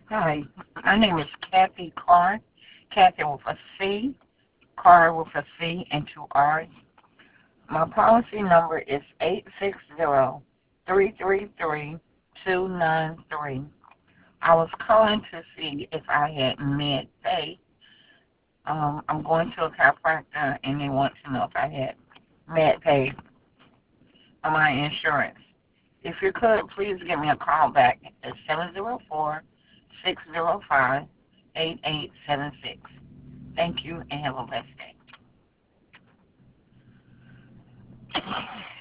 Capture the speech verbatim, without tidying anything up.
Hi, my name is Kathy Clark. Kathy with a C, Carr with a C and two R's. My policy number is eight six zero three three three two nine three. I was calling to see if I had med pay. Um, I'm going to a chiropractor and they want to know if I had med pay on my insurance. If you could, please give me a call back at seven zero four six zero five eight eight seven six. Thank you and have a blessed day.